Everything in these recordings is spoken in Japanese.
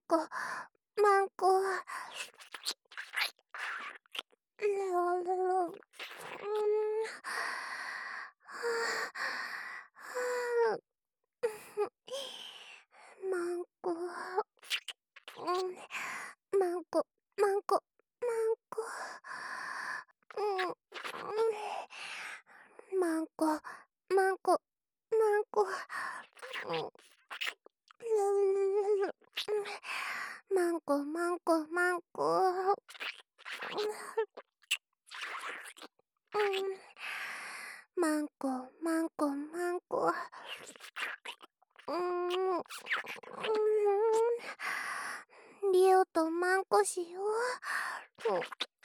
こ、まんこ。まんこ、まんこ、まんこ、まんこ。まんこ、まんこ、まんこ。まんこ、まんこ、まんこ。まんこ、まんこ、まんこ。リオとまんこしよう。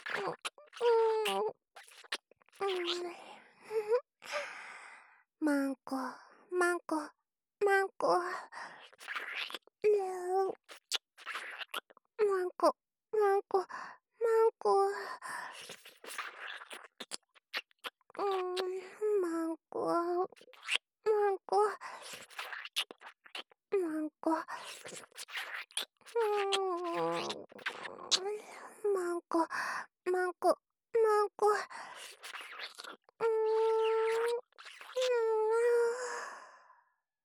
まんこ、まんこ、まんこ。まんこ、まんこ、まんこ。まんこ、まんこ、まんこ。